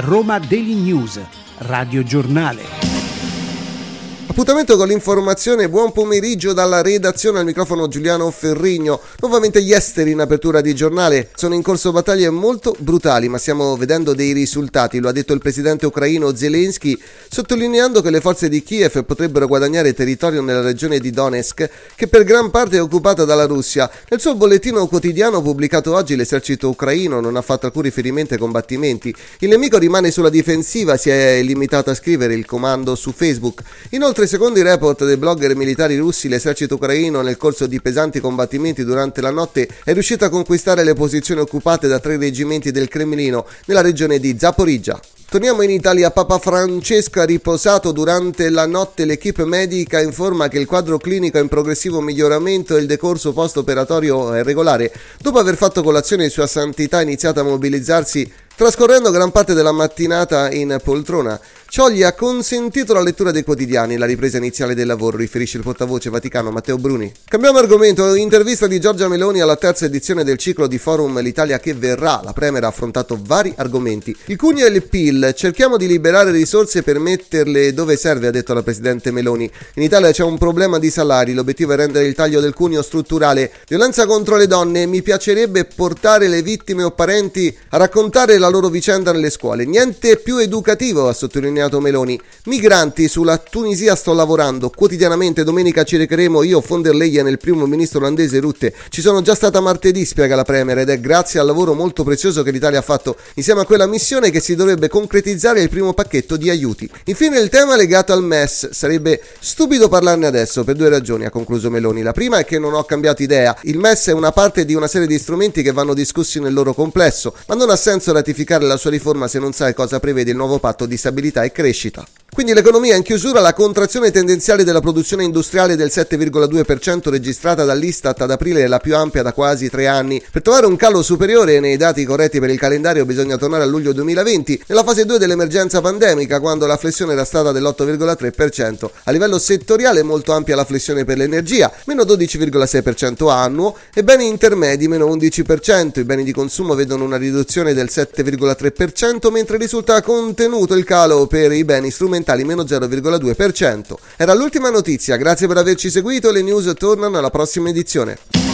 Roma Daily News, Radio Giornale. Appuntamento con l'informazione, buon pomeriggio dalla redazione, al microfono Giuliano Ferrigno. Nuovamente gli esteri in apertura di giornale. Sono in corso battaglie molto brutali, ma stiamo vedendo dei risultati, lo ha detto il presidente ucraino Zelensky, sottolineando che le forze di Kiev potrebbero guadagnare territorio nella regione di Donetsk, che per gran parte è occupata dalla Russia. Nel suo bollettino quotidiano pubblicato oggi, l'esercito ucraino non ha fatto alcun riferimento ai combattimenti. Il nemico rimane sulla difensiva, si è limitato a scrivere il comando su Facebook. Inoltre, secondo i report dei blogger militari russi, l'esercito ucraino nel corso di pesanti combattimenti durante la notte è riuscito a conquistare le posizioni occupate da 3 reggimenti del Cremlino nella regione di Zaporizhzhia. Torniamo in Italia. Papa Francesco ha riposato durante la notte. L'equipe medica informa che il quadro clinico è in progressivo miglioramento e il decorso post-operatorio è regolare. Dopo aver fatto colazione, Sua Santità ha iniziato a mobilizzarsi, trascorrendo gran parte della mattinata in poltrona. Ciò gli ha consentito la lettura dei quotidiani e la ripresa iniziale del lavoro, riferisce il portavoce Vaticano Matteo Bruni. Cambiamo argomento. Intervista di Giorgia Meloni alla terza edizione del ciclo di forum L'Italia che verrà. La Premier ha affrontato vari argomenti. Il cuneo e il PIL. Cerchiamo di liberare risorse per metterle dove serve, ha detto la presidente Meloni. In Italia c'è un problema di salari. L'obiettivo è rendere il taglio del cuneo strutturale. Violenza contro le donne. Mi piacerebbe portare le vittime o parenti a raccontare la loro vicenda nelle scuole. Niente più educativo, ha sottolineato Meloni. Migranti, sulla Tunisia sto lavorando quotidianamente. Domenica ci recheremo io, von der Leyen e il primo ministro olandese Rutte. Ci sono già stata martedì, spiega la Premier, ed è grazie al lavoro molto prezioso che l'Italia ha fatto insieme a quella missione che si dovrebbe concretizzare il primo pacchetto di aiuti. Infine il tema legato al MES. Sarebbe stupido parlarne adesso per 2 ragioni, ha concluso Meloni. La prima è che non ho cambiato idea. Il MES è una parte di una serie di strumenti che vanno discussi nel loro complesso, ma non ha senso ratificare la sua riforma se non sai cosa prevede il nuovo patto di stabilità e crescita. Quindi l'economia in chiusura. La contrazione tendenziale della produzione industriale del 7,2% registrata dall'Istat ad aprile è la più ampia da quasi 3 anni. Per trovare un calo superiore nei dati corretti per il calendario bisogna tornare a luglio 2020, nella fase 2 dell'emergenza pandemica, quando la flessione era stata dell'8,3%. A livello settoriale è molto ampia la flessione per l'energia, meno 12,6% annuo, e beni intermedi meno 11%. I beni di consumo vedono una riduzione del 7,3%, mentre risulta contenuto il calo per i beni strumentali meno 0,2%. Era l'ultima notizia, grazie per averci seguito, le news tornano alla prossima edizione.